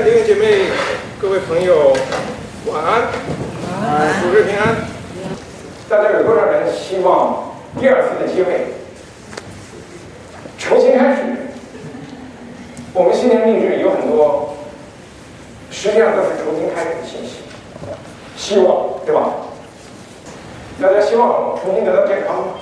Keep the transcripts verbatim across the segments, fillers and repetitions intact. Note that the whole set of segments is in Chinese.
弟兄姐妹、各位朋友，晚安，主日平安。大家有多少人希望第二次的机会重新开始？我们新年励志有很多，实际上都是重新开始的信息，希望，对吧？大家希望重新得到健康吗？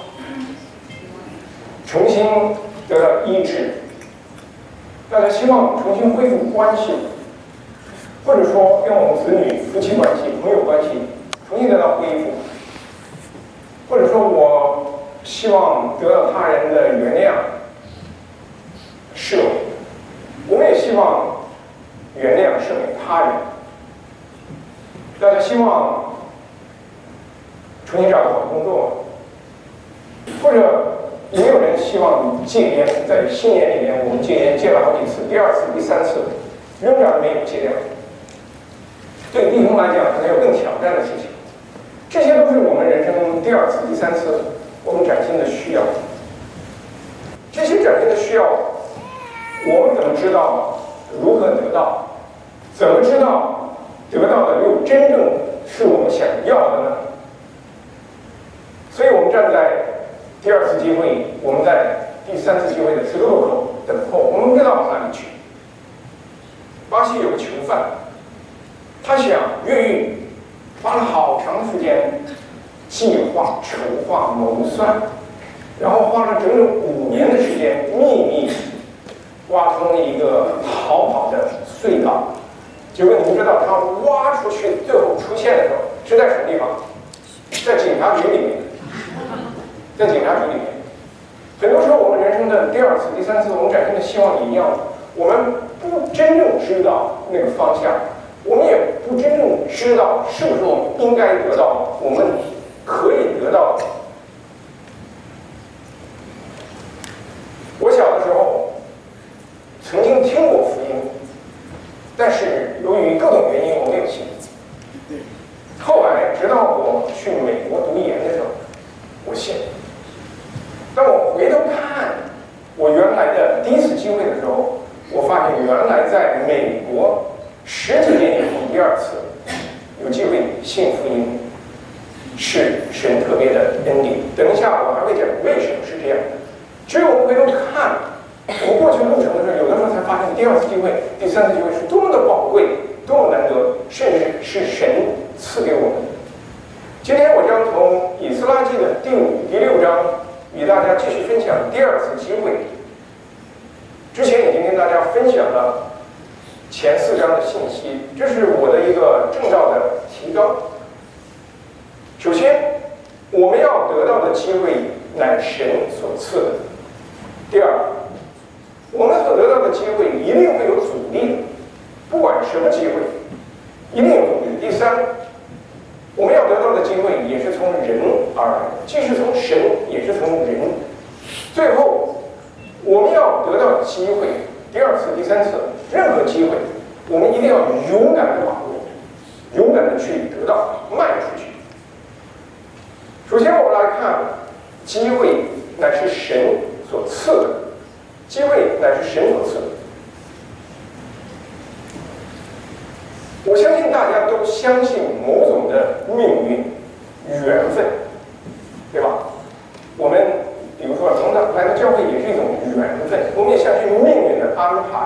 重新得到医治？大家希望重新恢复关系，或者说让我们子女、夫妻关系、朋友关系重新得到恢复，或者说我希望得到他人的原谅、赦免，我们也希望原谅、赦免他人。大家希望重新找个好工作，或者有没有人希望戒烟？在新年里面，我们戒烟戒了好几次，第二次、第三次，仍然没有戒掉。对弟兄来讲，可能有更挑战的事情。这些都是我们人生第二次、第三次我们崭新的需要。这些崭新的需要，我们怎么知道如何得到？怎么知道得到的又真正是我们想要的呢？所以我们站在第二次机会，我们在第三次机会的十字路口等候，我们不知道往哪里去。巴西有个囚犯，他想越狱，花了好长时间计划、筹划、谋算，然后花了整整五年的时间，秘密挖通了一个逃跑的隧道。结果你们知道，他挖出去最后出现的时候是在什么地方？在警察局里面。在警察局里面，很多时候我们人生的第二次、第三次，我们展现的希望一样，我们不真正知道那个方向，我们也不真正知道是不是我们应该得到，我们可以得到的。我小的时候曾经听过福音，但是由于各种原因我没有信。后来直到我去美国读研的时候，我信。当我回头看我原来的第一次机会的时候，我发现原来在美国十几年以后第二次有机会信福音是神特别的恩典。等一下我还会讲为什么是这样的。只有我们回头看我过去路程的时候，有的时候才发现第二次机会、第三次机会是多么的宝贵、多么难得，甚至是神赐给我们的。今天我将从以斯拉记的第五、第六章与大家继续分享第二次机会。之前已经跟大家分享了前四章的信息，这是我的一个正道的提纲。首先，我们要得到的机会乃神所赐的。第二，我们所得到的机会一定会有阻力的，不管什么机会，一定有阻力。第三，我们要得到的机会也是从人而来，既是从神，也是从人。最后，我们要得到机会，第二次、第三次，任何机会，我们一定要勇敢的把握，勇敢的去得到，迈出去。首先，我们来看，机会乃是神所赐的，机会乃是神所赐的。我相信大家都相信某种的命运、缘分，对吧？我们比如说从来到教会也是一种缘分，我们也相信命运的安排。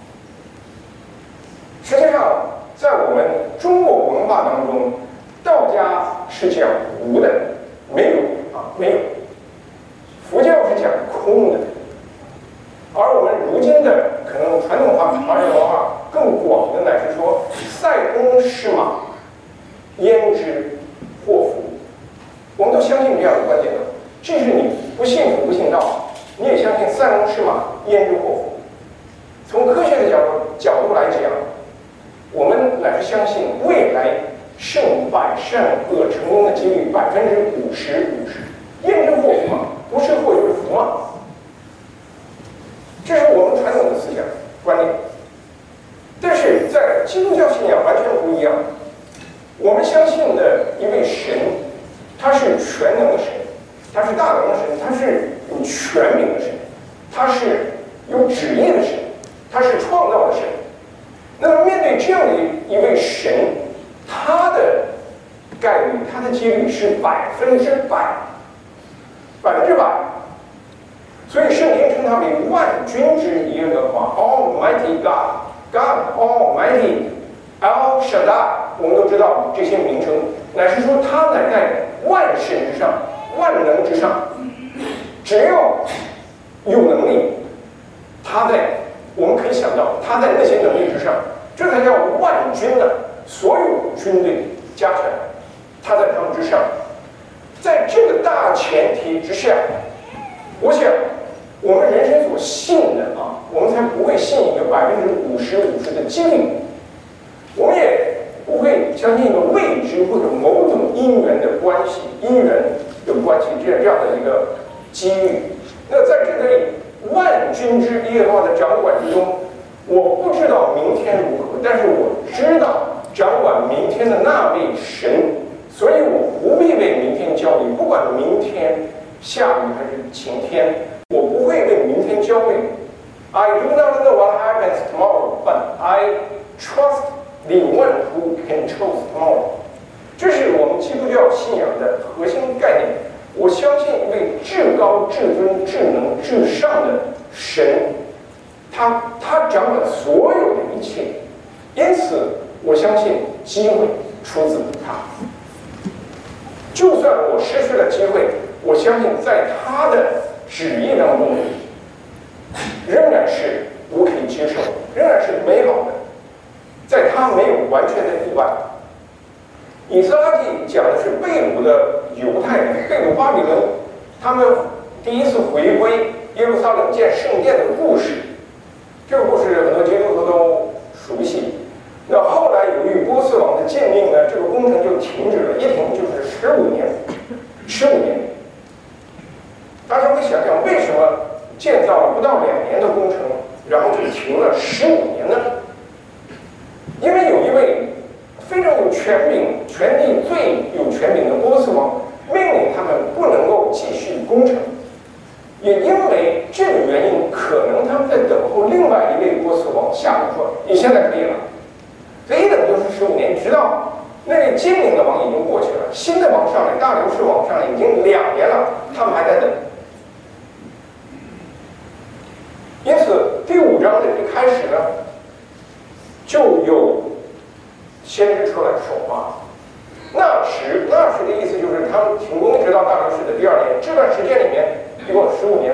实际上，在我们中国文化当中，道家是讲无的，没有啊，没有；佛教是讲空的，而我们如今的可能传统化华人文化更广的乃是说塞翁失马，焉知祸福。我们都相信这样的观点的，即使你不信佛不信道，你也相信塞翁失马，焉知祸福。从科学的角度角度来讲，我们乃是相信未来胜败善恶成功的几率百分之五十五十，焉知祸福嘛？不是祸就是福嘛？这是我们传统的思想观念。但是在基督教信仰完全不一样，我们相信的一位神，他是全能的神，他是大能的神，他是有权柄的神，他是有旨意的神，他是创造的神。那么面对的几率是百分之百，百分之百。所以圣经称它为万军之耶和华 ，Almighty God，God Almighty，El Shaddai， 我们都知道这些名称，乃是说他乃在万神之上，万能之上，只要有能力，他在，我们可以想到他在那些能力之上，这才叫万军呢。所有军队加起来，他在他们之上。在这个大前提之下，我想我们人生所信的啊，我们才不会信一个百分之五十五十的几率，我们也不会相信一个未知或者某种因缘的关系，因缘的关系这样这样的一个机遇。那在这个万军之耶和华的掌管之中，我不知道明天如何，但是我知道掌管明天的那位神，所以我不必为明天焦虑，不管明天下雨还是晴天，我不会为明天焦虑。I do not know what happens tomorrow, but I trust the one who controls tomorrow. 这是我们基督教信仰的核心概念。我相信一位至高、至尊、至能、至上的神，他他掌管所有的一切，因此我相信机会出自他。就算我失去了机会，我相信在他的旨意当中，仍然是我可以接受，仍然是美好的，在他没有完全的意外。以斯拉记讲的是被掳的犹太人，被掳巴比伦，他们第一次回归耶路撒冷建圣殿的故事。这个故事很多基督徒都熟悉。那后来由于波斯王的禁令呢，这个工程就停止了，一停就是十五年，十五年。大家会想想，为什么建造了不到两年的工程，然后就停了十五年呢？因为有一位非常有权柄、权力最有权柄的波斯王命令他们不能够继续工程，也因为这个原因，可能他们在等候另外一位波斯王下令说：“你现在可以了。”所以一等就是十五年，直到那位精明的王已经过去了，新的王上来，大流士王上来已经两年了，他们还在等。因此，第五章的一开始呢，就有先知出来说话。那时，那时的意思就是他们停工直到大流士的第二年，这段时间里面一共十五年。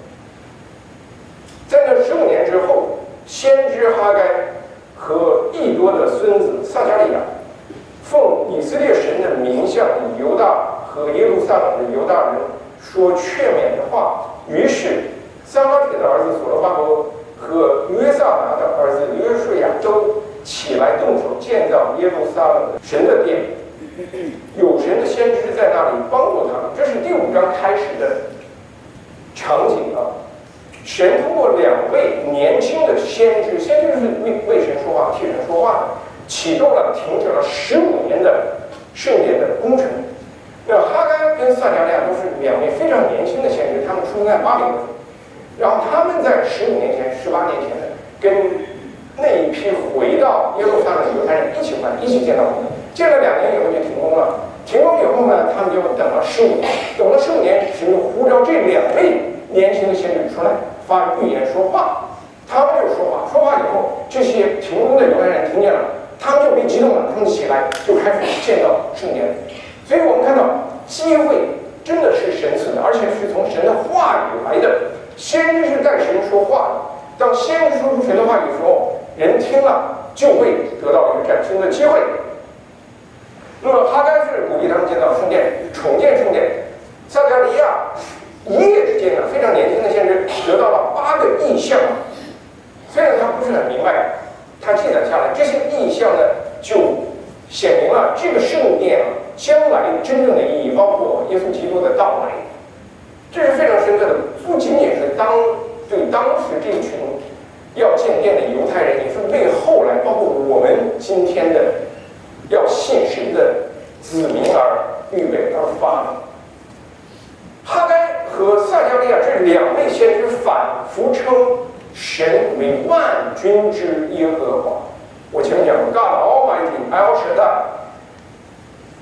在那十五年之后，先知哈该和益多的孙子撒迦利亚，奉以色列神的名向犹大和耶路撒冷的犹大人说劝勉的话。于是，撒拉铁的儿子所罗巴伯和约萨达的儿子约书亚都起来动手建造耶路撒冷的神的殿。有神的先知在那里帮助他们。这是第五章开始的场景啊。神通过两位年轻的先知，先知是为神说话、替神说话的，启动了停止了十五年的圣殿的工程。那哈该跟撒迦利亚都是两位非常年轻的先知，他们出生在巴比伦，然后他们在十五年前、十八年前呢，跟那一批回到耶路撒冷的犹太人一起回来，一起建造工程。建了两年以后就停工了，停工以后呢，他们就等了十五年，等了十五年，神就呼召这两位年轻的先知出来发预言说话，他们就说话，说话以后，这些停工的犹太人听见了，他们就被激动了，他们起来就开始建造圣殿。所以我们看到机会真的是神赐的，而且是从神的话语来的。先知是带神说话的，当先知说出神的话语的时候，人听了就会得到一个崭新的机会。那么哈该是鼓励他们建造圣殿，重建圣殿。撒迦利亚一夜之间呢，非常年轻的先知得到了八个异象，虽然他不是很明白，他记载下来这些异象呢，就显明了这个圣殿啊将来真正的意义，包括耶稣基督的到来，这是非常深刻的。不仅仅是当对当时这一群要建殿的犹太人，也是为后来包括我们今天的要信神的子民而预备而发的。哈该和撒迦利亚这两位先知反复称神为万军之耶和华。我前面讲过 God Almighty El Shaddai。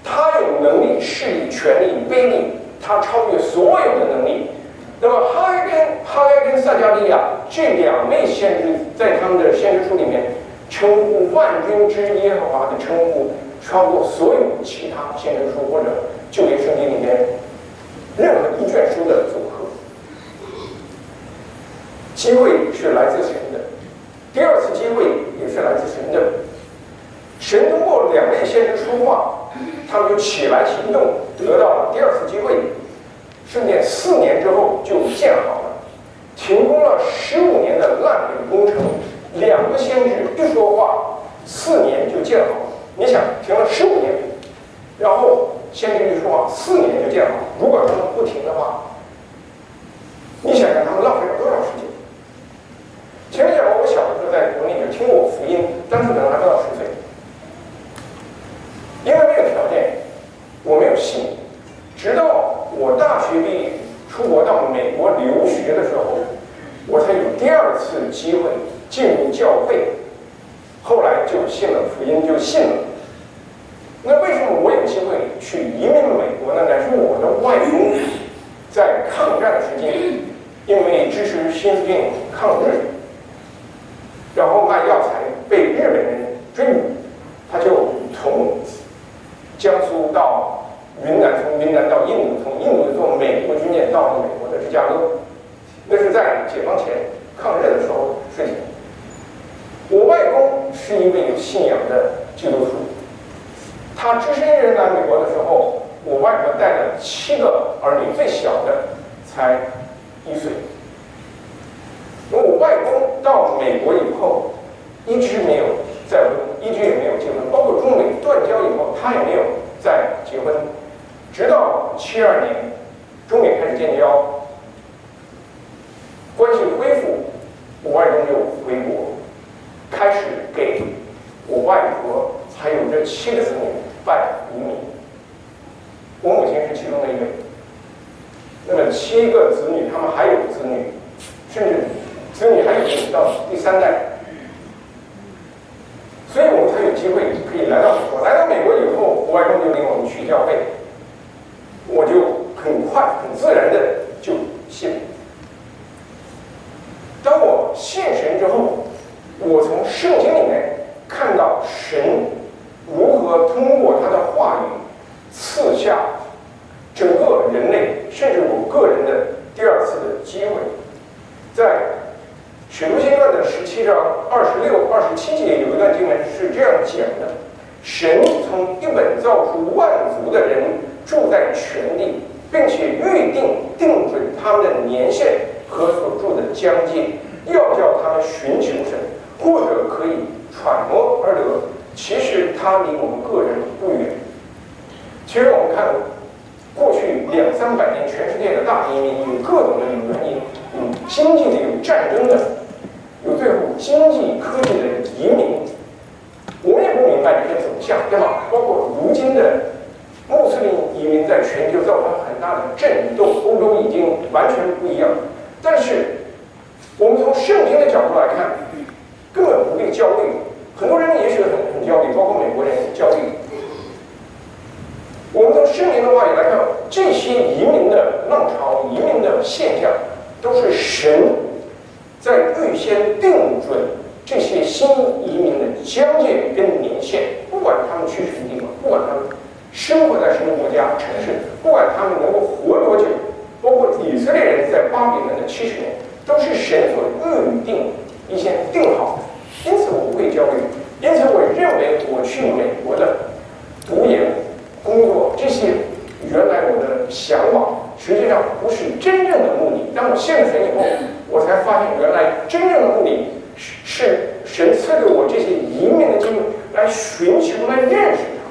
他有能力、势力、权力、威力，他超越所有的能力。那么哈该跟哈该跟撒迦利亚这两位先知，在他们的先知书里面称呼万军之耶和华的称呼，超过所有其他先知书或者旧约圣经里面任何一卷书的组合。机会是来自神的，第二次机会也是来自神的。神通过两位先知说话，他们就起来行动，得到了第二次机会。圣殿四年之后就建好了，停工了十五年的烂尾工程，两个先知一说话，四年就建好了。你想，停了十五年，然后先知一说话，四年就建好。如果他们不停的话，你想想他们浪费了多少时间？前面讲过，我小的时候在国内就听过福音，当时可能还不到十岁，因为没有条件，我没有信。直到我大学毕业出国到美国留学的时候，我才有第二次机会进入教会，后来就信了福音，就信了。那为什么我有机会去移民美国呢？乃是我的外公在抗战时间，因为支持新四军抗日，然后卖药材被日本人追捕，他就从江苏到云南，从云南到印度，从印度坐美国军舰到了美国的芝加哥，那是在解放前抗日的时候的事情。我外公是一位有信仰的基督徒，他只身一人来美国的时候，我外婆带了七个儿女，最小的才一岁。那我外公到美国以后，一直没有再婚，一直也没有结婚，包括中美断交以后，他也没有再结婚。直到七二年，中美开始建交，关系恢复，我外公就回国，开始给我外婆还有这七个子女办移民。我母亲是其中的一位。那么七个子女，他们还有子女，甚至子女还有到第三代，所以我们才有机会可以来到美国。来到美国以后，我外公就领我们去教会。我就很快、很自然的就信了。当我信神之后，我从圣经里面看到神如何通过他的话语赐下整个人类，甚至我个人的第二次的机会。在使徒行传的十七章二十六、二十七节有一段经文是这样讲的：神从一本造出万族的人住在全地，并且预定定准他们的年限和所住的疆界，要叫他们寻求神，或者可以揣摩而得。其实他离我们个人不远。其实我们看过去两三百年，全世界的大移民有各种的原因，有经济的，有战争的，有最后经济科技的移民。我们也不明白这些走向，对吧？包括如今的穆斯林移民在全球造成很大的震动，欧洲已经完全不一样。但是我们从圣经的角度来看，根本不必焦虑。很多人也许很很焦虑，包括美国人焦虑。我们从圣经的话语来看，这些移民的浪潮、移民的现象，都是神在预先定准这些新移民的疆界跟年限，不管他们去什么地方，不管他们生活在什么国家、城市，不管他们能够活多久，包括以色列人在巴比伦的七十年，都是神所预定、预先定好的。因此我不会焦虑，因此我认为我去美国的读研、工作这些，原来我的向往，实际上不是真正的目的。当我信了神以后，我才发现原来真正的目的是神赐给我这些移民的机会，来寻求、来认识他。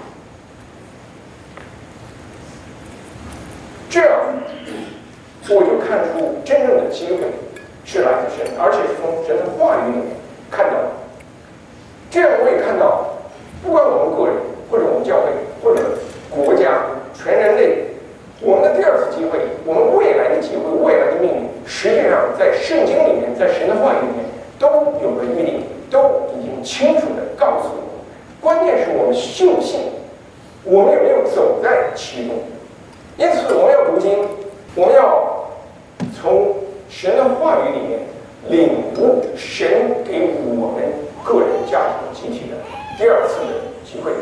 这样，我就看出真正的机会是来自神，而且是从神的话语里面看到的。这样我也看到，不管我们个人，或者我们教会，或者国家、全人类，我们的第二次机会，我们未来的机会、未来的命运，实际上在圣经里面，在神的话语里面都有了预定，都已经清楚地告诉我们。关键是我们信不信，我们有没有走走在其中。因此，我们要读经，我们要从神的话语里面领悟神给我们个人、家庭、集体的第二次的机会。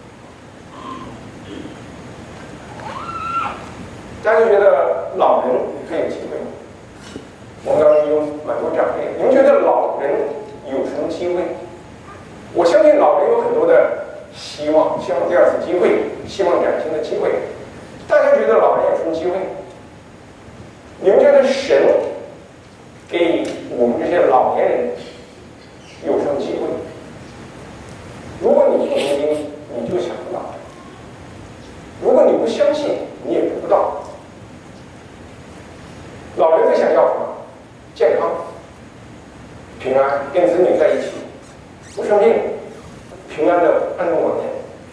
大家觉得老人很有机会吗？我们当中有蛮多长辈，你们觉得老人有什么机会？我相信老人有很多的希望，希望第二次机会，希望崭新的机会。大家觉得老人有什么机会？你们觉得神给我们这些老年人有什么机会？如果你不读经，你就想不到；如果你不相信，你也得不到。老人最想要什么？健康、平安，跟子女在一起，不生病，平安的安度晚年。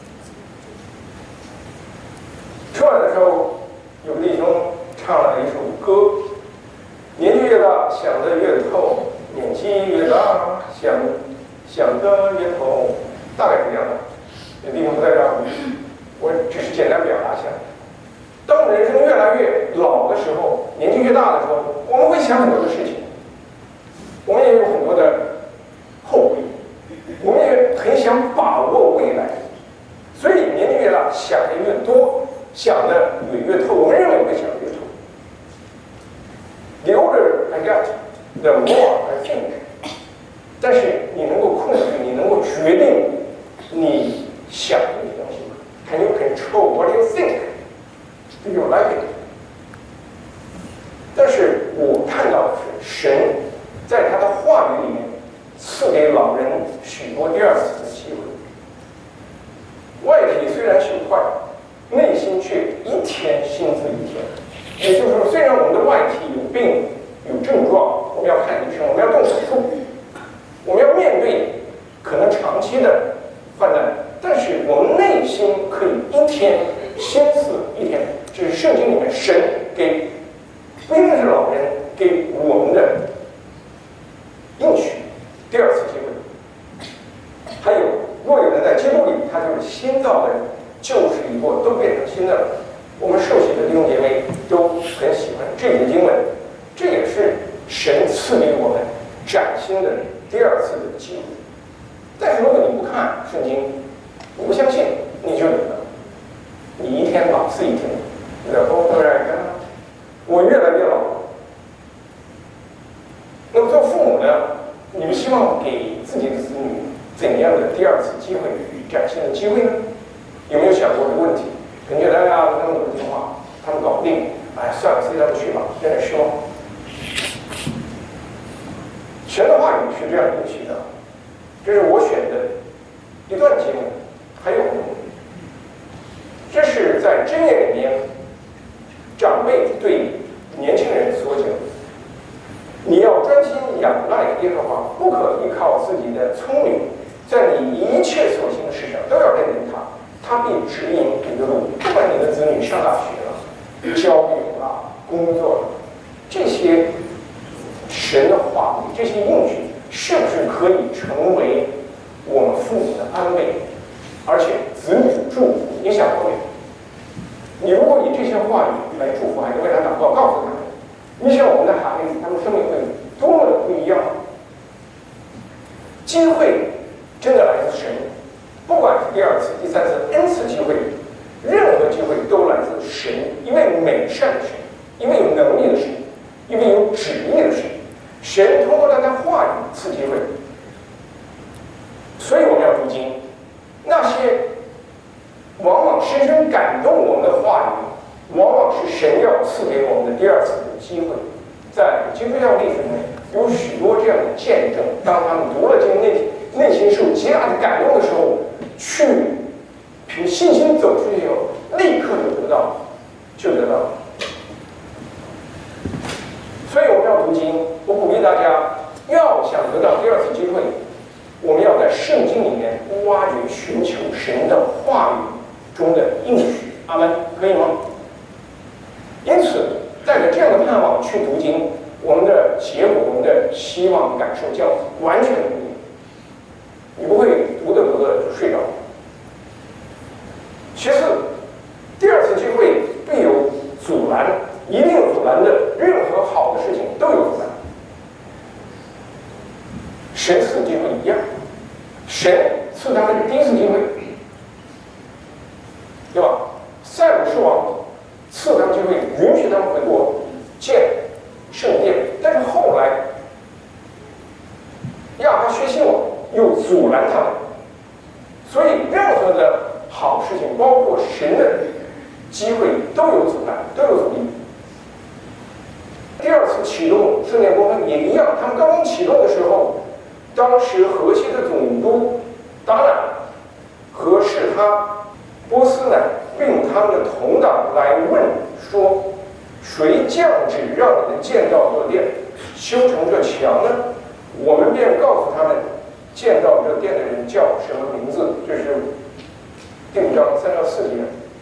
春晚的时候，有个弟兄唱了一首歌，年纪越大想得越透，年纪越大想想得越透，大概是这样的。这弟兄不在这儿，我只是简单表达一下。当我们人生越来越老的时候，年纪越大的时候，我们会想很多的事情，我们也有很多的后悔，我们也很想把握未来，所以年纪越大想的越多，想的也越透，我们认为会想的越透。The older I get, the more I think。但是你能够控制，你能够决定你想的那些东西吗 ？Can you control what you think? Do you like it? 但是我看到的是，神在他的话语里面赐给老人许多第二次的机会。外体虽然朽坏，内心却一天新似一天。也就是说，虽然我们的外体有病、有症状，我们要看医生，我们要动手术，我们要面对可能长期的患难，但是我们内心可以一天新似一天。这是圣经里面神给不一定是老人给我们的应许，第二次机会。还有，若有人在基督里，他就是新造的人，旧事已过，都变成新的了。我们受洗的弟兄姐妹都很喜欢这节经文，这也是神赐给我们崭新的第二次的机会。但是如果你不看圣经，你不相信，你就有了，你一天老似一天。The older I get，我越来越老。那么做父母的，你们希望给自己的子女怎样的第二次机会、崭新的机会呢？有没有想过这个问题？可能觉得哎呀，那么多的情况，他们搞不定，哎，算了，随他们去吧，有点失望。神的话语是这样允许的，这是我选的一段经文，还有，这是在箴言里面。长辈对年轻人所讲：你要专心仰赖耶和华，不可依靠自己的聪明，在你一切所行的事上都要认定他，他必指引你的路。不管你的子女上大学了、教育了、工作了，这些神的话语、这些应许，是不是可以成为我们父母的安慰，而且子女的祝福，影响后面？你如果以这些话语来祝福孩子，为他祷告，告诉他们，你想我们的孩子，他们生命会多么的不一样。机会真的来自神，不管是第二次、第三次、n 次机会，任何机会都来自神，因为美善的神，因为有能力的神，因为有旨意的神，神通过他的话语赐机会。所以我们要读经，那些往往深深感动我们的话语，往往是神要赐给我们的第二次的机会。在基督教历史中有许多这样的见证，当他们读了经，内内心受极大的感动的时候，去凭信心走出去以后，立刻就得到，就得到。所以我们要读经，我鼓励大家，要想得到第二次机会，我们要在圣经里面挖掘、寻求神的话语中的应许。阿们，可以吗？因此，带着这样的盼望去读经，我们的结果、我们的希望、感受将完全不一样。你不会读着读着就睡着。其次， 神赐机会一样，神赐他们第一次机会，对吧？塞鲁士王赐他们机会，允许他们回国建圣殿，但是后来亚哈薛西王又阻拦他们，所以任何的好事情，包括神的机会，都有阻拦，都有阻力。第二次启动圣殿工程也一样，他们刚刚启动的时候，当时河西的总督达乃和是他波斯乃并他们的同党来问说，谁降旨让你们建造这殿，修成这墙呢？我们便告诉他们，建造这殿的人叫什么名字？这是第五章三到四节。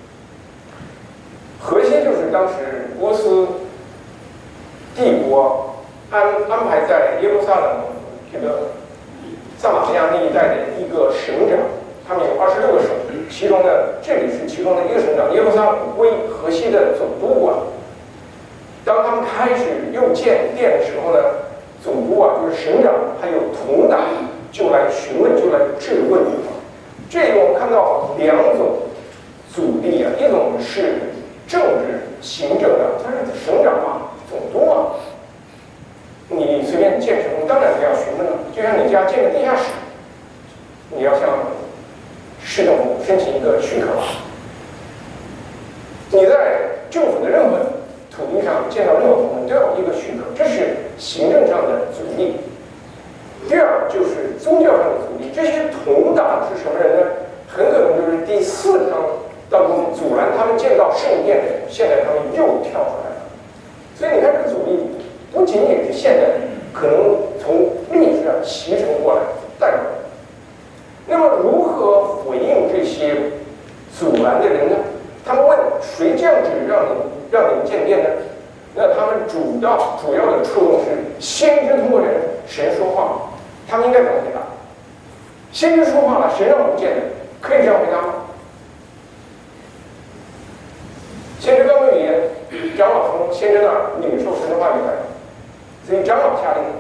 河西就是当时波斯帝国安安排在耶路撒冷这个撒玛利亚那一带的一个省长，他们有二十六个省，其中呢，这里是其中的一个省长，耶路撒冷归河西的总督管。当他们开始又建殿的时候呢，总督啊，就是省长，还有同党就来询问，就来质问。这个我们看到两种阻力啊，一种是政治行政的，他是省长啊，总督啊，你随便建什么，当然你要询问了。就像你家建个地下室，你要向市政府申请一个许可吧。你在政府的任何土地上建造任何部门都要一个许可，这是行政上的阻力。第二就是宗教上的阻力，这些同党是什么人呢？很可能就是第四章当中阻拦他们建造圣殿的人，现在他们又跳出来了。所以你看，这个阻力不仅仅是现在，可能从历史上形成过来带过来。那么如何回应这些阻拦的人呢？他们问谁降旨让你让你们建殿呢？那他们主要主要的触动是先知通过人神说话，他们应该怎么回答？先知说话了，神让我们建的，可以这样回答吗？先知刚没有语言，长老从先知那儿领受神的话语来，所以长老下令。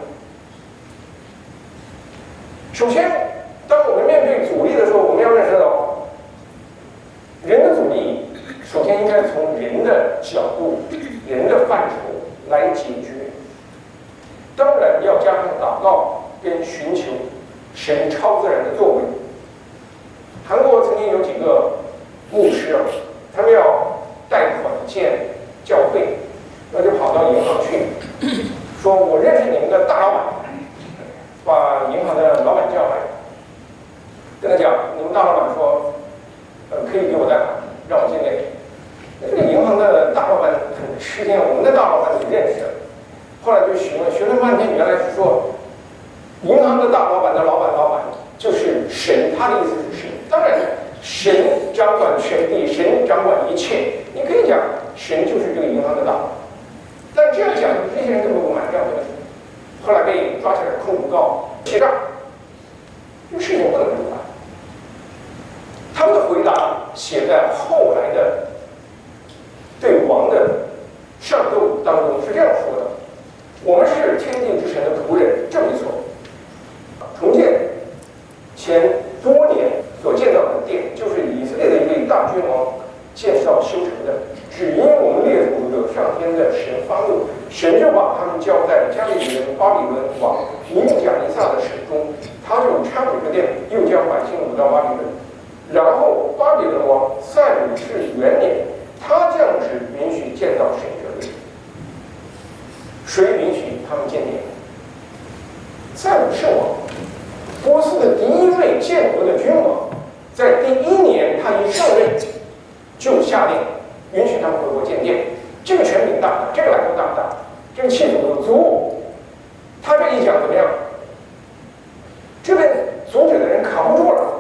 首先，当我们面对阻力的时候，我们要认识到，人的阻力首先应该从人的角度、人的范畴来解决。当然要加上祷告跟寻求神超自然的作为。韩国曾经有几个牧师啊，他们要贷款建教会，那就跑到银行去，说我认识你们的大老板，把银行的老板叫来，跟他讲，你们大老板说，呃，可以给我贷款，让我建殿。这个银行的大老板很吃惊，我们的大老板你认识？后来就询问，询问半天，原来是说，银行的大老板的老板老板就是神，他的意思是神。当然，神掌管全地，神掌管一切。你可以讲神就是这个银行的大老板，但这样讲，这些人根本不买这样的。后来被抓起来控股告欺诈，这个事情不能这么办。他们的回答写在后来的对王的上奏当中是这样说的：我们是天地之神的仆人，这没错。重建前多年所建造的殿，就是以色列的一位大君王建造修成的。只因我们列祖惹上天的神发怒，神就把他们交在加利利人巴比伦王尼布甲尼撒的手中，他就拆毁这殿，又将百姓掳到巴比伦。然后巴比伦王塞鲁士元年，他降旨允许建造神这殿。谁允许他们建殿？塞鲁士王，波斯的第一位建国的君王，在第一年他一上任就下令允许他们回国建殿。这个权柄大大，这个来头大大，这个气度有足。他这一讲怎么样？这边阻止的人扛不住了。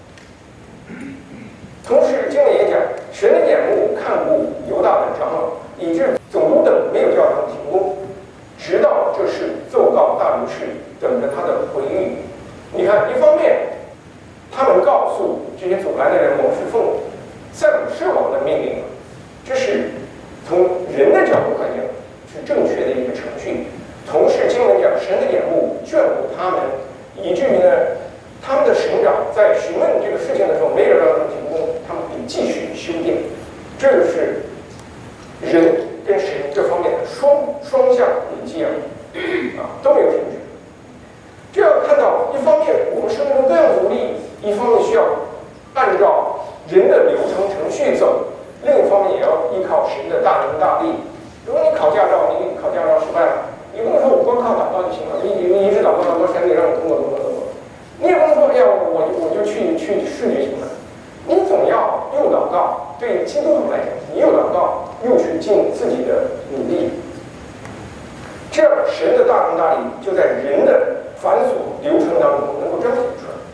同时，经文也讲，神的眼目看顾犹大的长老，以致总督等没有叫他们停工，直到这事奏告大流士，等着他的回应。你看，一方面，他们告诉这些阻拦的人，我们是奉塞鲁士王的命令，这是从人的角度看讲是正确的一个程序。同时，经文讲神的眼目眷顾他们， 以至于呢，他们的省长在询问这个事情的时候，没有让他们停工，他们可以继续修电。这就是人跟神这方面的双双向连接啊，啊都没有停止。这样看到，一方面我们生命中都要努力，一方面需要按照人的流程程序走，另一方面也要依靠神的大能大力。如果你考驾照，你考驾照失败了，你不能说我光靠祷告就行了，你你你一直祷告祷告，神得让你通过通过通过。你也不能说哎呀，我我就去去试就行了。你总要又祷告，对基督徒来讲，你又祷告，又去尽自己的努力，这样神的大能大力就在人的繁琐流程当中能够彰显出来。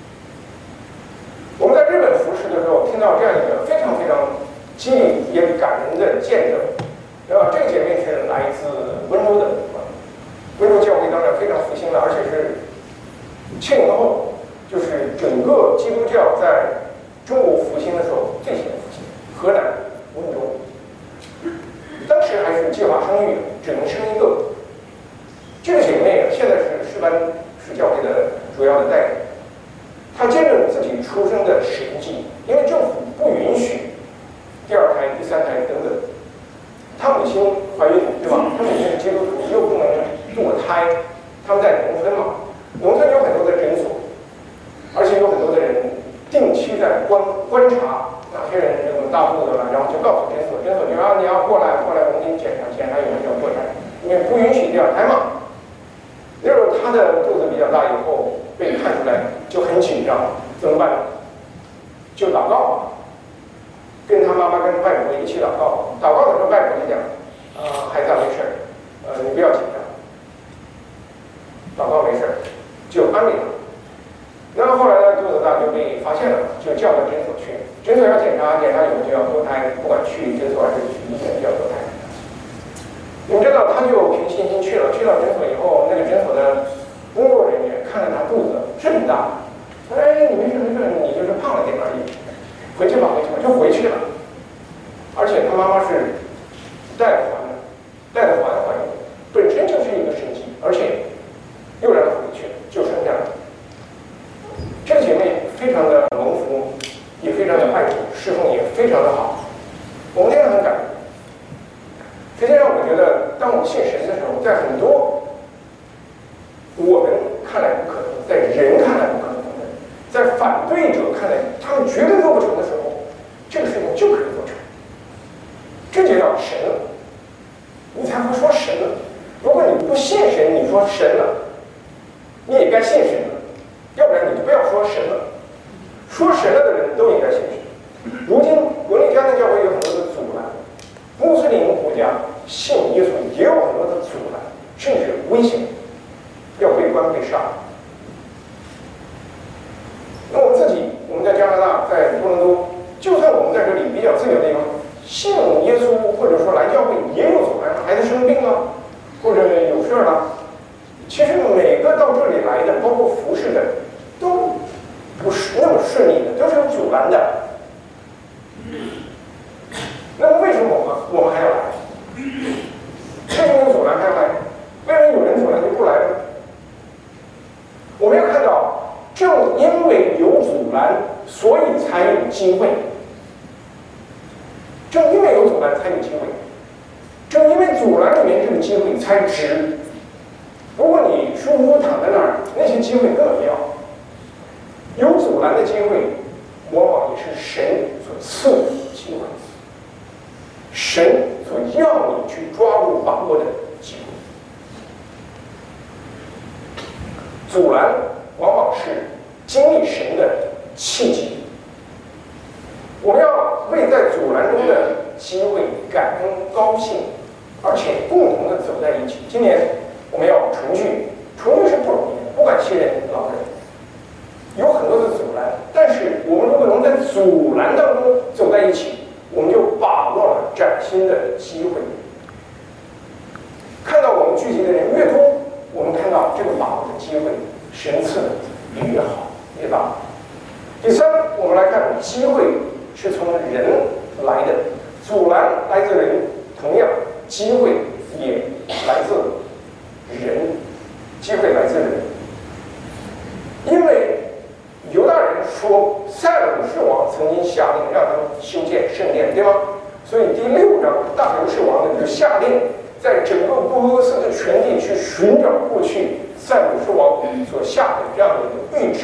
我们在日本服侍的时候，听到这样一个非常非常激励也感人的见证。呃，这个姐妹是来自温州的，温州教会当然非常复兴了，而且是七零后，就是整个基督教在中国复兴的时候最先复兴，河南温州。当时还是计划生育，只能生一个。这个姐妹现在是诗班市教会的主要的代理，她见证自己出生的神迹，因为政府不允许第二胎、第三胎等等。她母亲怀孕，对吧？她母亲是基督徒，又不能堕胎。他们在农村嘛，农村有很多的诊所，而且有很多的人定期在观观察哪些人这种大肚子了，然后就告诉诊所，诊所就啊你要过来过来，我们给你检查检查有没有堕胎，因为不允许第二胎嘛。那时候她的肚子比较大，以后被看出来就很紧张，怎么办？就祷告吧。跟他妈妈跟外婆一起祷告，祷告的时候外婆就讲，啊、呃，孩子没事，呃，你不要紧张，祷告没事，就安慰他。然后后来呢，肚子大就被发现了，就叫到诊所去，诊所要检查，检查有就要堕胎，不管去诊所还是去医院就要堕胎。你们知道，他就凭信心去了，去到诊所以后，那个诊所的工作人员看着他肚子是挺大，哎，你没事没事，你就是胖了点而已。回去吧，回去吧，就回去了。而且他妈妈是带环的，带的环怀孕，本身就是一个神迹，而且又让他回去，就生下来。这个姐妹非常的蒙福，也非常的爱主，侍奉也非常的好。我们真的很感动。实际上，我觉得当我们信神的时候，在很多我们看来不可能，在人看来不可能。在反对者看来，他们绝对做不成的时候，这个事情就可以做成。这就叫神了，你才会说神了。如果你不信神，你说神了，你也该信神了，要不然你就不要说神了。说神了的人都应该信神。如今国内家庭教会有很多的阻拦，穆斯林国家信耶稣也有很多的阻拦，甚至危险，要被关被杀。那我们自己，我们在加拿大，在多伦多，就算我们在这里比较自由的地方，信耶稣或者说来教会也有阻拦，孩子生病了，或者有事了。其实每个到这里来的，包括服侍的，都不是那么顺利的，都是有阻拦的。那么为什么我们我们还要来？为什么有阻拦还要来？为什么有人阻拦就不来呢？我们要看到。正因为有阻拦，所以才有机会。正因为有阻拦，才有机会。正因为阻拦里面这个机会才值。如果你舒服躺在那儿，那些机会根本没有。有阻拦的机会，往往也是神所赐的机会，神所要你去抓住把握的机会。阻拦往往是经历神的契机。我们要为在阻拦中的机会感恩高兴，而且共同的走在一起。今年我们要重聚，重聚是不容易的，不管新人老人，有很多的阻拦。但是我们如果能在阻拦当中走在一起，我们就把握了崭新的机会。看到我们聚集的人越多，我们看到这个把握的机会，神赐的越好越大。第三，我们来看机会是从人来的，阻拦来自人，同样机会也来自人，机会来自人。 说塞鲁士王曾经下令让他们修建圣殿，对吗？所以第六章大流士王呢就下令在整个波俄斯的全地去寻找过去塞鲁士王所下的这样的一个谕旨。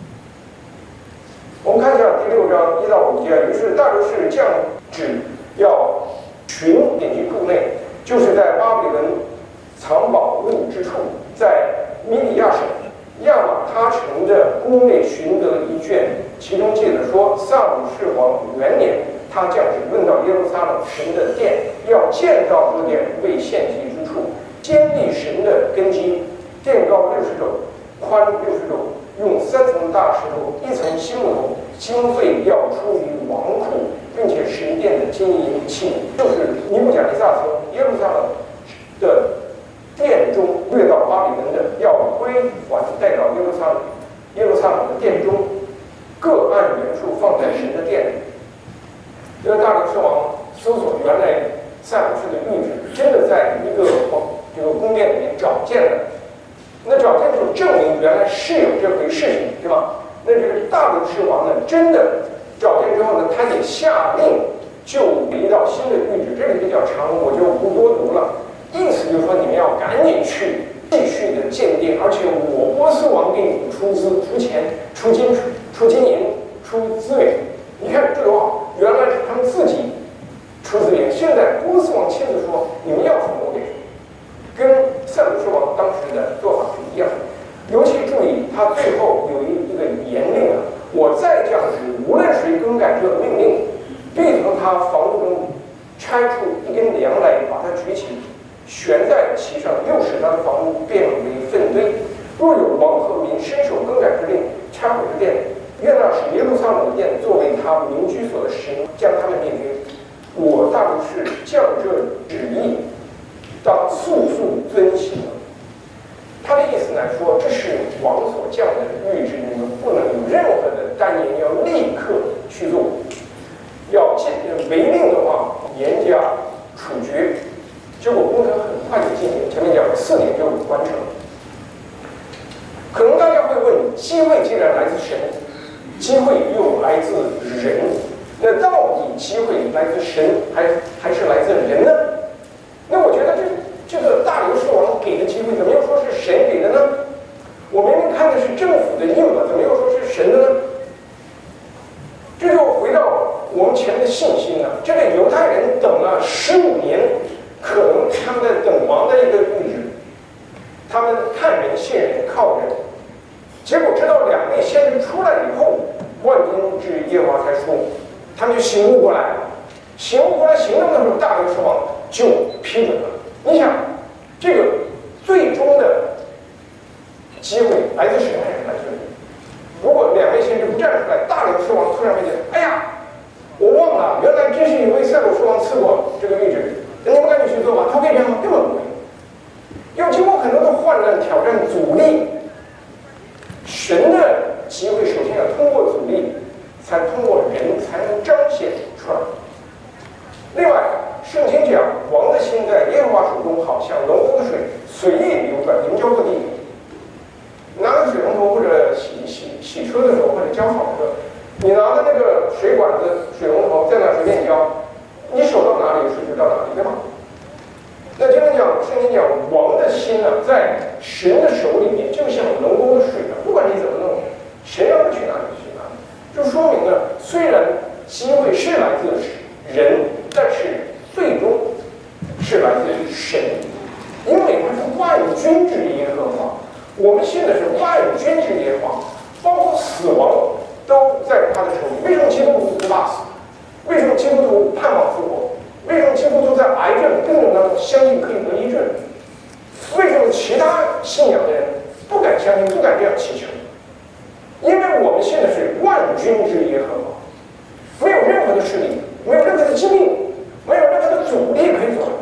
我们看一下第六章一到五节，于是大流士降旨要寻典籍库内，就是在巴比伦藏宝物之处，在米底亚省亚玛他城的宫内寻得一卷，其中记得说，萨鲁士王元年，他降旨论到耶路撒冷神的殿，要建造这殿为献祭之处，坚立神的根基，殿高六十肘，宽六十肘，用三层大石头，一层新木头，经费要出于王库，并且神殿的金银器皿，就是尼布甲尼撒从耶路撒冷的殿中掠到巴比伦的，要归还带到耶路撒冷。耶路撒冷的殿中，各按原数放在神的殿里。这个大流士王搜索原来塞鲁士的谕旨，真的在一个这个宫殿里面找见了。那找见就证明原来是有这回事情，对吧？那这个大流士王呢，真的找见之后呢，他也下令就一道新的谕旨，这个比较长，我就不多读了。意思就是说，你们要赶紧去继续的建殿，而且我波斯王给你们出资、出钱、出金、出金银、出资源。你看这多好，原来是他们自己出资源，现在波斯王亲自说，你们要什么我给什么，跟塞鲁士王当时的做法是一样的。尤其注意，他最后有一一个严令啊，我再降旨，无论谁更改这个命令，必从他房屋中拆出一根梁来，把它举起，悬在其上，又使他的房屋变为粪堆。若有王和民伸手更改之令，拆毁之殿，愿那使耶路撒冷的殿作为他民居所的神，将他们灭绝。我大流士降这旨意，当速速遵行。他的意思来说，这是王所降的谕旨，你们不能有任何的单言，要立刻去做。要进违令的话，严加处决。结果工程很快就进行，前面讲了四年就完成。可能大家会问，机会既然来自神，机会又来自人，那到底机会来自神还还是来自人呢？那我觉得这这个大流士王给的机会，怎么又说是神给的呢？我明明看的是政府的印了，怎么又说是神的呢？这就回到我们前面的信心了。这个犹太人等了十五年，可能他们在等王的一个谕旨，他们看人信人靠人，结果直到两位先知出来以后，万军之耶和华才说，他们就醒悟过来了，醒悟过来行动的时候，大流士王就批准了。你想，这个最终的机会来自神还是来自人？如果两位先知不站出来，大流士王突然发现，哎呀，我忘了，原来真是一位塞鲁士王赐过这个谕旨，你们赶紧去做吧。他会这样吗？根本不会。要经过很多的患难、挑战、阻力，神的机会首先要通过阻力，才通过人才能彰显出来。另外，圣经讲，王的心在耶和华手中，好像龙宫的水随意流转，凝胶过地。拿个水龙头或者洗洗洗车的时候，或者浇好车，你拿的那个水管子、水龙头在那随便浇，你手到哪里，水就到哪里，对吗？那经常讲，圣经讲，王的心呢，在神的手里面，就像龙宫的水啊，不管你怎么弄，神让他去哪里就去哪里。就说明了，虽然机会是来自人，但是最终是来自于神，因为他是万军之耶和华。我们信的是万军之耶和华，包括死亡都在他的手里。为什么基督徒不怕死？为什么基督徒盼望复活？为什么基督徒在癌症病症当中相信可以得医治？为什么其他信仰的人不敢相信，不敢这样祈求？因为我们信的是万军之耶和华，没有任何的势力，没有任何的机密，没有任何的阻力可以阻拦。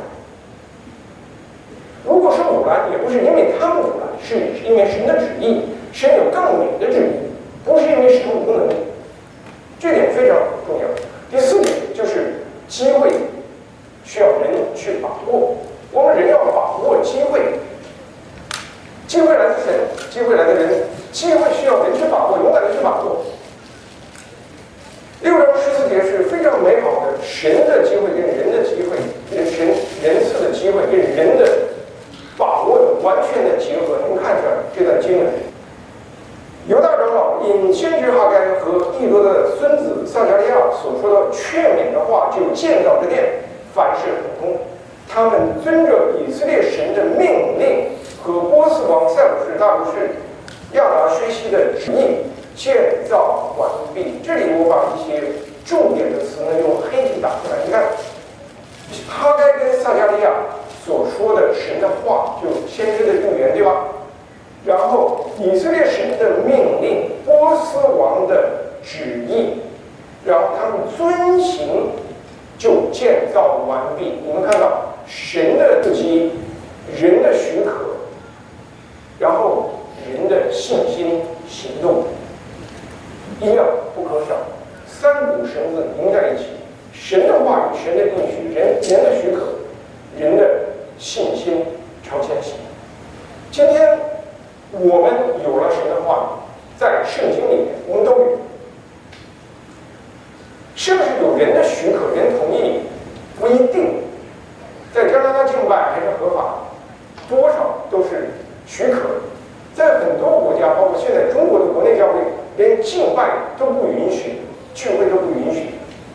如果是阻拦，也不是因为他们阻拦，是因为神的旨意，神有更美的旨意，不是因为神无能力。这点非常重要。第四点就是机会需要人去把握，我们人要把握机会。机会来自神，机会来自人，机会需要人去把握，勇敢的去把握。 非常美好的神的机会跟人的机会，跟神人赐的机会跟人的把握的完全的结合。你们看出来这段经文，犹大长老引先知哈该和以罗的孙子撒迦利亚所说的劝勉的话，就建造这殿，凡事亨通。他们遵着以色列神的命令和波斯王塞鲁士大流士亚达薛西的旨意建造完毕。这里我把一些重点的词呢用黑体打出来。你看，哈该跟撒迦利亚所说的神的话，就先知的预言，对吧？然后以色列神的命令，波斯王的旨意，然后他们遵行，就建造完毕。你们看到神的自己，人的许可，然后人的信心行动，一样不可少。三股绳子拧在一起，神的话语、神的应许、人人的许可、人的信心朝前行。今天我们有了神的话语，在圣经里面我们都有，是不是有人的许可、人同意不一定。在加拿大敬拜还是合法，多少都是许可。在很多国家，包括现在中国的国内教会，连敬拜都不允许，聚会都不允许。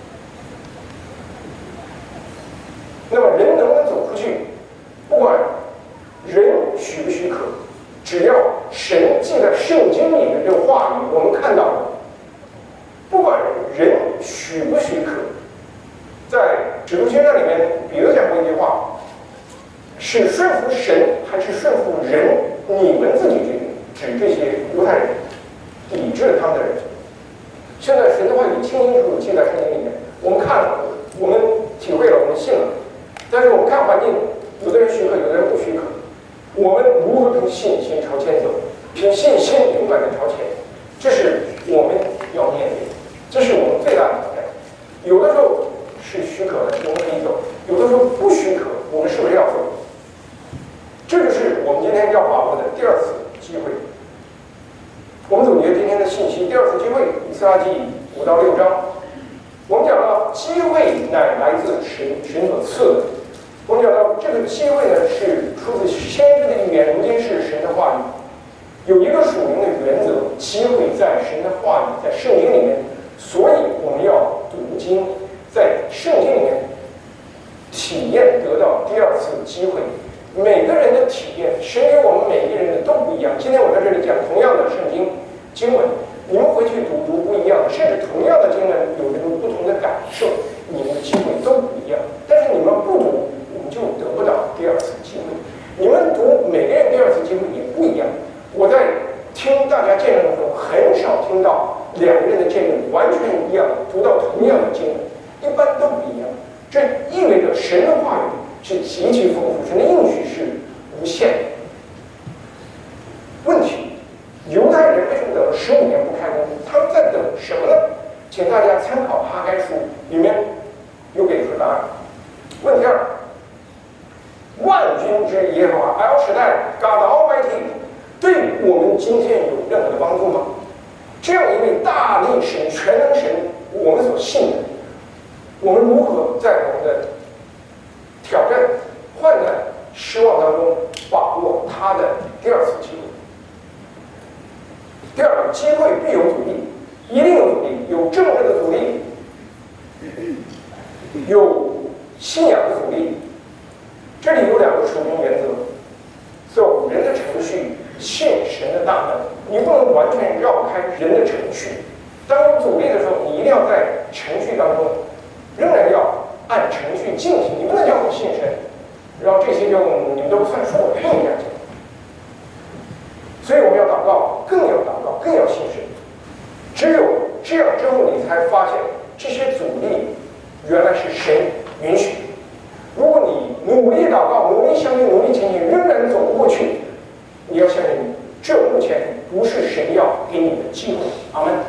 那么人能不能走出去，不管人许不许可，只要神记在圣经里的这个话语，我们看到了，不管人许不许可，在使徒行传里面，彼得讲过一句话：是顺服神还是顺服人，你们自己决定。指这些犹太人，抵制他们的人。现在神的话语清清楚楚记在圣经里面，我们看了，我们体会了，我们信了。但是我们看环境，有的人许可，有的人不许可。我们如何凭信心朝前走？凭信心勇敢的朝前，这是我们要面对，这是我们最大的挑战。有的时候是许可的，我们可以走；有的时候不许可，我们是不是要走？这就是我们今天要把握的第二次机会。我们总结今天的信息，第二次机会，以斯拉记五到六章，我们讲到机会乃来自神神所赐的。我们讲到这个机会呢，是出自先知的预言，如今是神的话语。有一个属灵的原则，机会在神的话语，在圣经里面，所以我们要读经，在圣经里面体验得到第二次机会。每个人的体验，神给我们每一个人的都不一样。今天我在这里讲同样的圣经经文，你们回去读读不一样的，甚至同样的经文有着不同的感受，你们的机会都不一样。但是你们不读，你们就得不到第二次机会。你们读，每个人第二次机会也不一样。我在听大家见证的时候，很少听到两个人的见证完全一样，读到同样的经文，一般都不一样。这意味着神的话语是极其丰富，神的应许是无限的。问题，犹太人为什么等了十五年不开工？他们在等什么呢？请大家参考哈该书，里面有给出答案。问题二：万军之耶和华 El Shaddai God Almighty 对我们今天有任何的帮助吗？这样一位大力神、全能神，我们所信的，我们如何在我们的挑战、患难、失望当中把握他的第二次机会？第二个，机会必有阻力，一定有阻力，有政治的阻力，有信仰的阻力。这里有两个属灵原则：走人的程序，信神的大能。你不能完全绕开人的程序。当有阻力的时候，你一定要在程序当中仍然要按程序进行，你不能讲我信神，然后这些就你们都不算数，我不能这样讲。所以我们要祷告，更要祷告，更要信神。只有这样之后，你才发现这些阻力原来是神允许的。如果你努力祷告，努力相信，努力前进，仍然走不过去，你要相信，这目前不是神要给你的机会。阿门。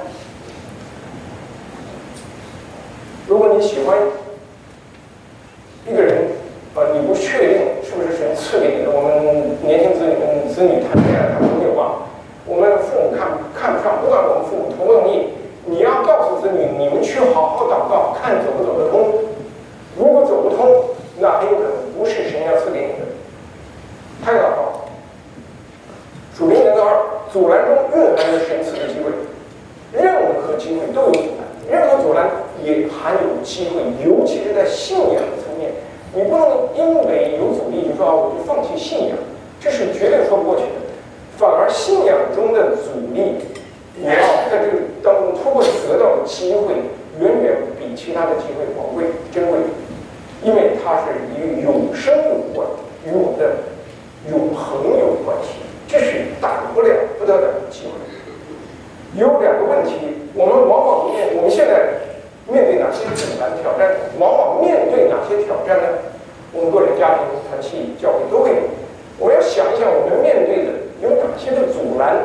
如果你喜欢一个人，呃，你不确定是不是神赐给你的，我们年轻子女子女谈恋爱谈朋友啊，我们父母看看不上，不管我们父母同不同意，你要告诉自诉你，你们去好好祷告，看走不走得通。如果走不通，那很有可能不是神要赐给你的。太祷告。属灵人的二，阻拦中蕴含着神赐的机会。任何机会都有阻拦，任何阻拦也含有机会，尤其是在信仰的层面。你不能因为有阻力就说啊，我就放弃信仰，这是绝对说不过去的。反而信仰中的阻力，你要在这个当中突破得到的机会，远远比其他的机会宝贵珍贵，因为它是与永生有关，与我们的永恒有关系，这是打不了不得了的机会。有两个问题，我们往往面，我们现在面对哪些阻拦挑战？往往面对哪些挑战呢？我们个人、家庭、团契、教会都会有。我要想一想，我们面对的有哪些的阻拦，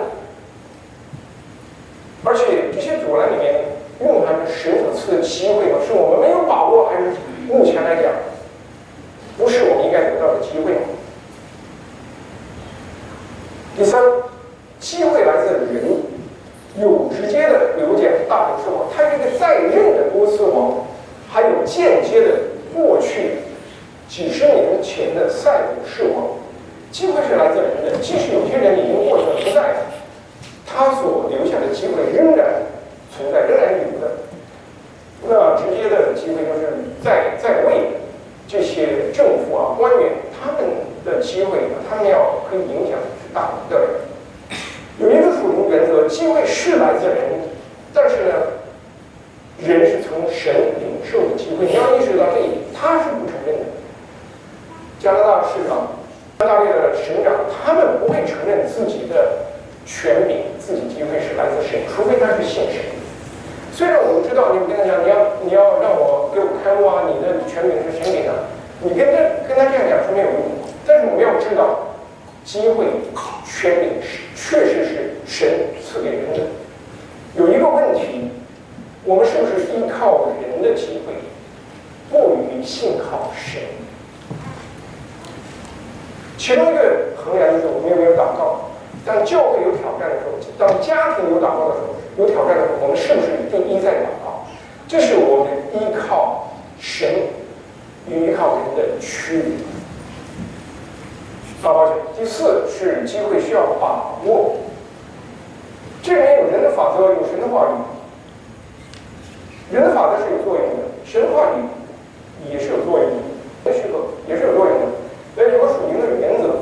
而且这些阻拦里面蕴含着神所赐的机会吗？是我们没有把握，还是目前来讲不是我们应该得到的机会吗？第三，机会来自人。有直接的，比如讲大流士王，他这个在任的波斯王，还有间接的过去几十年前的塞浦士王。机会是来自人的，即使有些人已经过去了不在了，他所留下的机会仍然存在，仍然有的。那直接的机会就是在在位这些政府啊官员，他们的机会呢，他们要可以影响是大的。有一个属灵原则，机会是来自人，但是呢，人是从神领受的机会。你要意识到这一点，他是不承认的。加拿大市长、加拿大的省长，他们不会承认自己的权柄、自己机会是来自神，除非他是信神。虽然我们知道，你跟他讲，你要你要让我给我开悟啊，你的权柄是神给的，你跟他跟他这样讲是没有用的。但是我们要知道，机会、权柄是确实是神赐给人的。有一个问题，我们是不是依靠人的机会，过于信靠神？其中一个衡量就是我们有没有祷告。当教会有挑战的时候，当家庭有祷告的时候，有挑战的时候，我们是不是一定依在祷告？这是我们依靠神与依靠人的区别。啊，抱歉。第四是机会需要把握。这里面有人的法则，有神的话语。人的法则是有作用的，神的话语也是有作用的，人的许可也是有作用的。所以有个属灵的原则。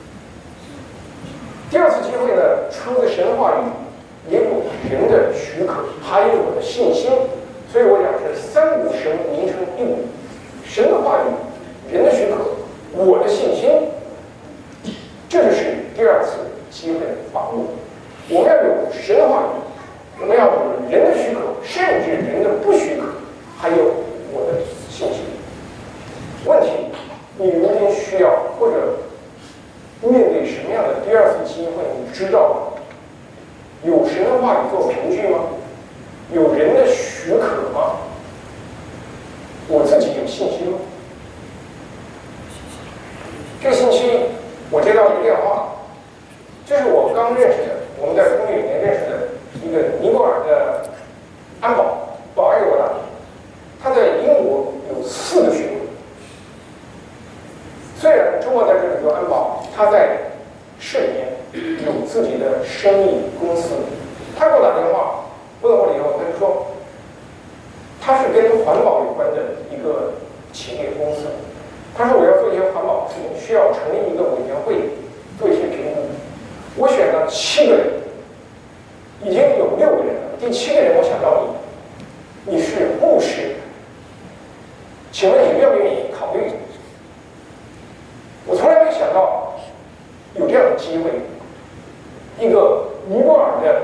第二次机会呢，除了神的话语，也有人的许可，还有我的信心。所以我讲是三五神名称一五，神的话语、人的许可、我的信心。这就是第二次机会的把握。我们要有神的话语，我们要有人的许可，甚至人的不许可，还有我的信心。问题，你如今需要或者面对什么样的第二次机会？你知道吗？有神的话语做凭据吗？有人的许可吗？我自己有信心吗？这个星期我接到一个电话，这是我刚认识的，我们在公寓里面认识的一个尼泊尔的安保保安给我打的。他在英国有四个学位，虽然周末在这里做安保，他在市里面有自己的生意公司。他给我打电话问我了以后，他就说他是跟环保有关的一个企业公司。他说我要做一些环保事情，需要成立一个委员会做一些评估。我选了七个人，已经有六个人了。第七个人我想到你，你是牧师，请问你愿不愿意考虑？我从来没想到有这样的机会，一个尼泊尔的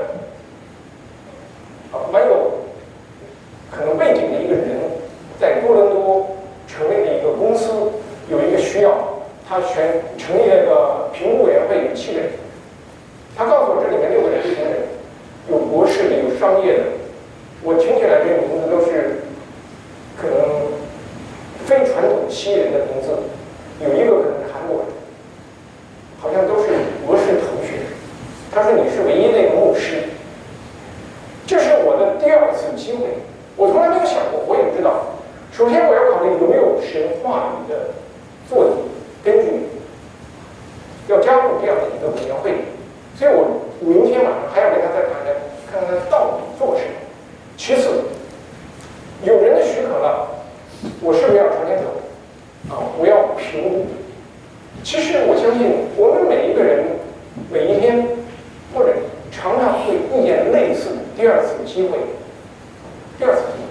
啊蛮有可能背景的一个人，在多伦多成立了一个公司，有一个需要，他选成立了个评估委员会，有七个人。他告诉我这里面六个人是什么人，有博士的，有商业的。我听起来这个名字都是可能非传统西人的名字，有一个可能是韩国人，好像都是博士同学。他说你是唯一的一个牧师。这是我的第二次机会，我从来没有想过，我也不知道。首先我要考虑有没有神话语的作用根据，要加入这样的一个委员会，所以我明天晚上还要跟他再谈谈，看看他到底做什么。其次，有人的许可了，我是不是要朝前走？啊，我要评估。其实我相信，我们每一个人每一天或者常常会遇见类似的第二次机会，第二次机会。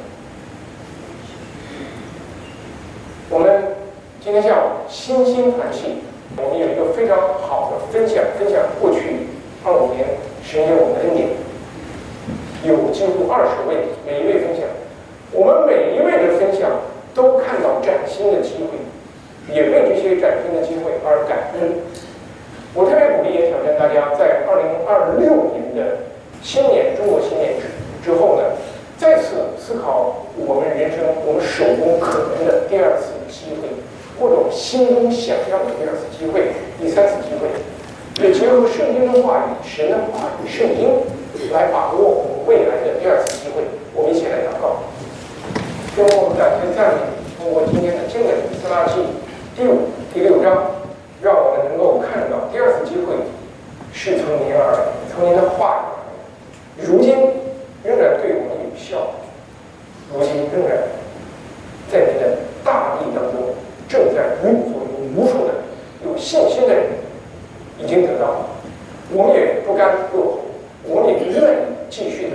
我们今天下午新兴团契，我们有一个非常好的分享，分享过去二五年神给我们的恩典，有几乎二十位，每一位分享，我们每一位的分享都看到崭新的机会。也为这些崭新的机会而感恩。我特别鼓励也挑战大家，在二零二六年的新年中国新年之之后呢，再次思考我们人生我们手中可能的第二次机会，或者我们心中想要的第二次机会、第三次机会，也结合圣经的话语、神的话语、圣经来把握我们未来的第二次机会。我们一起来祷告。跟我们感谢赞美，通过今天的经文《以斯拉记》第五第六章，让我们能够看到第二次机会是从您而来，从您的话语而来，如今仍然对我们有效，如今仍然在您的大力当中正在运作，有无数的有信心的人已经得到，我们也不甘落后，我们也愿意继续的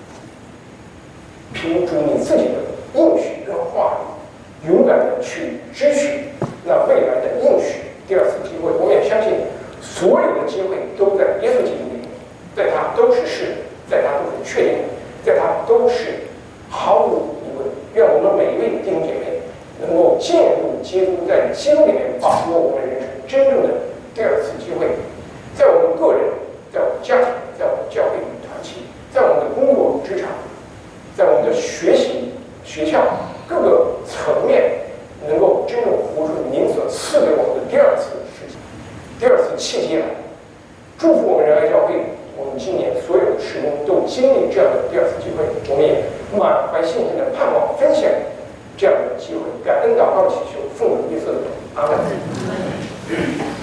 凭着你自己的应许跟话语，勇敢的去支取那未来的应许第二次机会。我们也相信，所有的机会都在耶稣基督里面，在他都是是的，在他都是确定的，在他都是毫无疑问。愿我们每一位弟兄姐妹能够进入基督，在基督里面把握我们人生真正的第二次机会，在我们个人，在我们家庭，在我们教会与团体，在我们的工作职场，在我们的学习学校各个层面，能够真正活出您所赐给我们的第二次时机、第二次契机来。祝福我们仁爱教会，我们今年所有的事工都经历这样的第二次机会，我们也满怀信心的盼望分享这样的机会。感恩祷告祈求，奉主耶稣的名，阿门。